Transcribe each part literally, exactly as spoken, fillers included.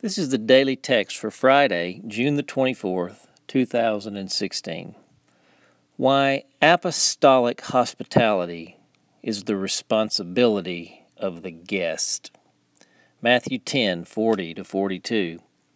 This is the daily text for Friday, June the twenty-fourth, two thousand sixteen. Why apostolic hospitality is the responsibility of the guest. Matthew ten, forty to forty-two.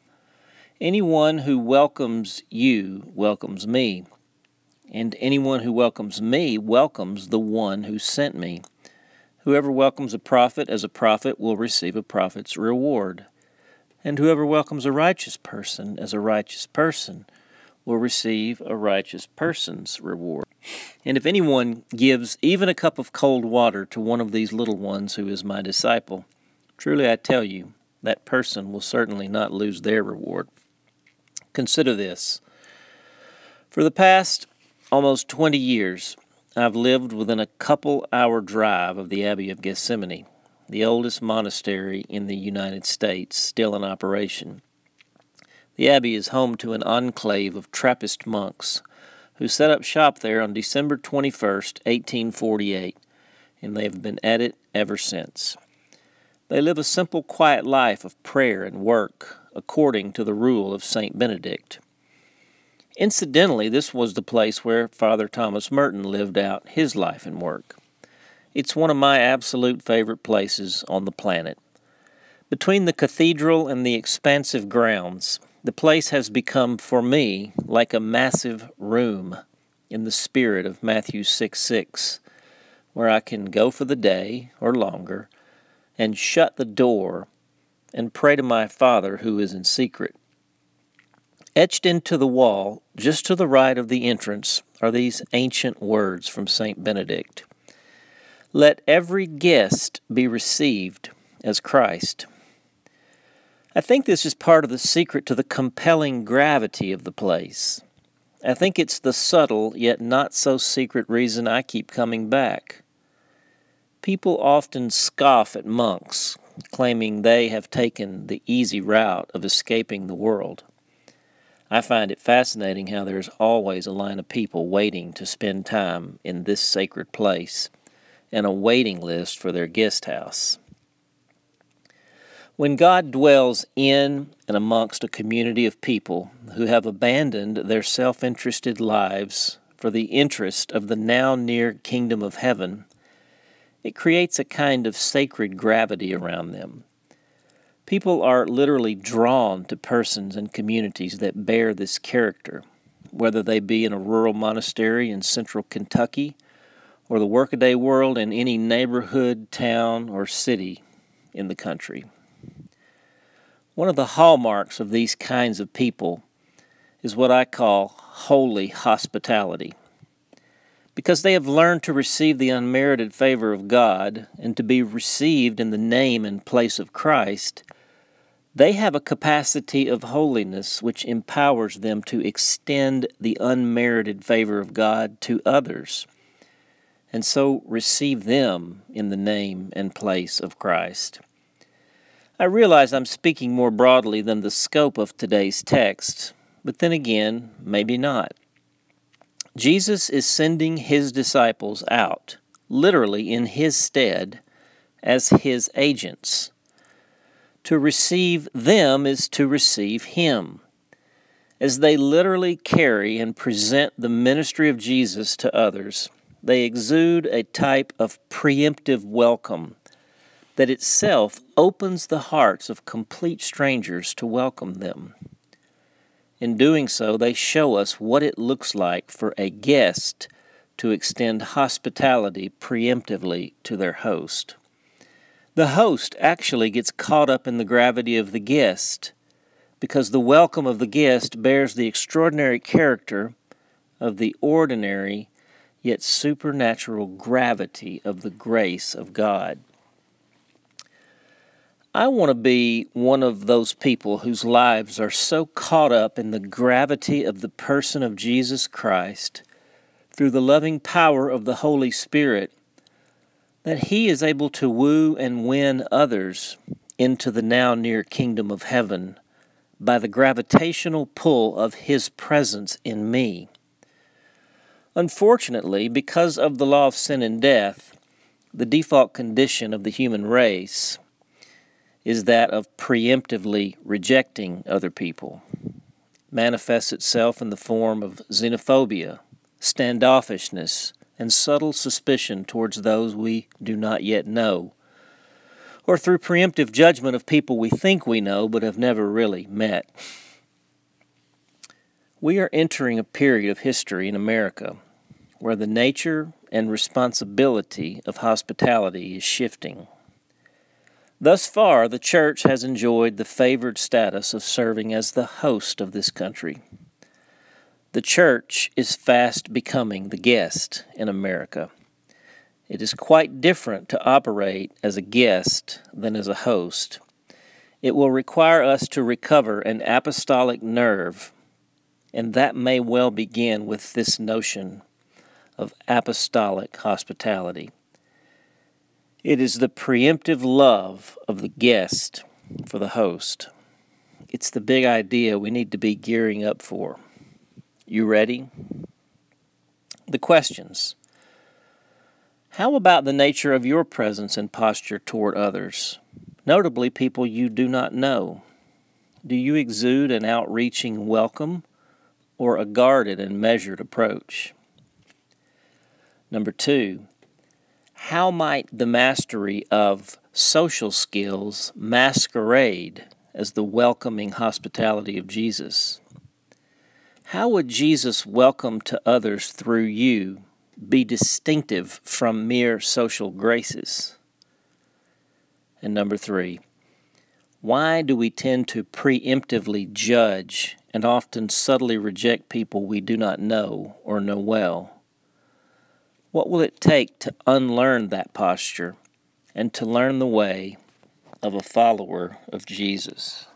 Anyone who welcomes you welcomes me, and anyone who welcomes me welcomes the one who sent me. Whoever welcomes a prophet as a prophet will receive a prophet's reward. And whoever welcomes a righteous person as a righteous person will receive a righteous person's reward. And if anyone gives even a cup of cold water to one of these little ones who is my disciple, truly I tell you, that person will certainly not lose their reward. Consider this. For the past almost twenty years, I've lived within a couple-hour drive of the Abbey of Gethsemane, the oldest monastery in the United States, still in operation. The Abbey is home to an enclave of Trappist monks who set up shop there on December twenty-first, eighteen forty-eight, and they have been at it ever since. They live a simple, quiet life of prayer and work, according to the rule of Saint Benedict. Incidentally, this was the place where Father Thomas Merton lived out his life and work. It's one of my absolute favorite places on the planet. Between the cathedral and the expansive grounds, the place has become, for me, like a massive room in the spirit of Matthew six six, where I can go for the day, or longer, and shut the door and pray to my Father who is in secret. Etched into the wall, just to the right of the entrance, are these ancient words from Saint Benedict. Let every guest be received as Christ. I think this is part of the secret to the compelling gravity of the place. I think it's the subtle yet not so secret reason I keep coming back. People often scoff at monks, claiming they have taken the easy route of escaping the world. I find it fascinating how there's always a line of people waiting to spend time in this sacred place, and a waiting list for their guest house. When God dwells in and amongst a community of people who have abandoned their self-interested lives for the interest of the now near kingdom of heaven, it creates a kind of sacred gravity around them. People are literally drawn to persons and communities that bear this character, whether they be in a rural monastery in central Kentucky or the workaday world in any neighborhood, town, or city in the country. One of the hallmarks of these kinds of people is what I call holy hospitality. Because they have learned to receive the unmerited favor of God and to be received in the name and place of Christ, they have a capacity of holiness which empowers them to extend the unmerited favor of God to others, and so receive them in the name and place of Christ. I realize I'm speaking more broadly than the scope of today's text, but then again, maybe not. Jesus is sending his disciples out, literally in his stead, as his agents. To receive them is to receive him. As they literally carry and present the ministry of Jesus to others, they exude a type of preemptive welcome that itself opens the hearts of complete strangers to welcome them. In doing so, they show us what it looks like for a guest to extend hospitality preemptively to their host. The host actually gets caught up in the gravity of the guest because the welcome of the guest bears the extraordinary character of the ordinary yet supernatural gravity of the grace of God. I want to be one of those people whose lives are so caught up in the gravity of the person of Jesus Christ through the loving power of the Holy Spirit that he is able to woo and win others into the now near kingdom of heaven by the gravitational pull of his presence in me. Unfortunately, because of the law of sin and death, the default condition of the human race, is that of preemptively rejecting other people. It manifests itself in the form of xenophobia, standoffishness, and subtle suspicion towards those we do not yet know, or through preemptive judgment of people we think we know but have never really met. We are entering a period of history in America where the nature and responsibility of hospitality is shifting. Thus far, the church has enjoyed the favored status of serving as the host of this country. The church is fast becoming the guest in America. It is quite different to operate as a guest than as a host. It will require us to recover an apostolic nerve, and that may well begin with this notion of apostolic hospitality. It is the preemptive love of the guest for the host. It's the big idea we need to be gearing up for. You ready? The questions. How about the nature of your presence and posture toward others, notably people you do not know? Do you exude an outreaching welcome or a guarded and measured approach? Number two, how might the mastery of social skills masquerade as the welcoming hospitality of Jesus? How would Jesus' welcome to others through you be distinctive from mere social graces? And number three, why do we tend to preemptively judge and often subtly reject people we do not know or know well? What will it take to unlearn that posture and to learn the way of a follower of Jesus?